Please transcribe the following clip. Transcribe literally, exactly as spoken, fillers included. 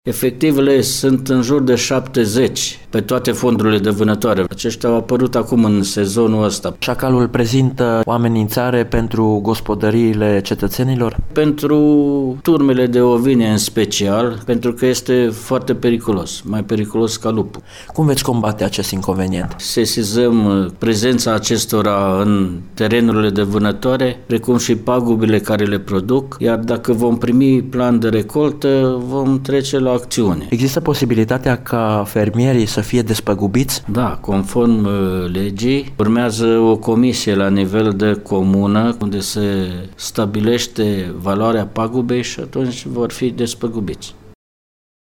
Efectivele sunt în jur de șaptezeci pe toate fondurile de vânătoare. Aceștia au apărut acum în sezonul ăsta. Șacalul prezintă o amenințare pentru gospodăriile cetățenilor? Pentru turmele de ovine în special, pentru că este foarte periculos, mai periculos ca lupul. Cum veți combate acest inconvenient? Sesizăm prezența acestora în terenurile de vânătoare, precum și pagubile care le produc, iar dacă vom primi plan de recoltă, vom trece la acțiune. Există posibilitatea ca fermierii să fie despăgubiți? Da, conform legii, urmează o comisie la nivel de comună unde se stabilește valoarea pagubei și atunci vor fi despăgubiți.